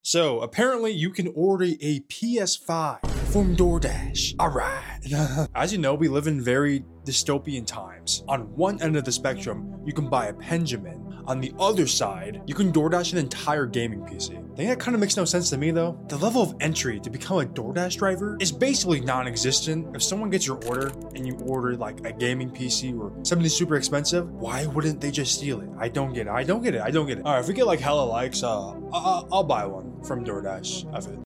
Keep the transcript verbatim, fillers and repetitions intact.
So apparently you can order a P S five from DoorDash. All right. As you know, we live in very dystopian times. On one end of the spectrum, you can buy a Benjamin. On the other side, you can DoorDash an entire gaming P C. I think that kind of makes no sense to me though. The level of entry to become a DoorDash driver is basically non-existent. If someone gets your order and you order like a gaming P C or something super expensive, why wouldn't they just steal it? I don't get it. I don't get it. I don't get it. All right, if we get like hella likes, uh, I'll, I'll buy one from DoorDash. F it.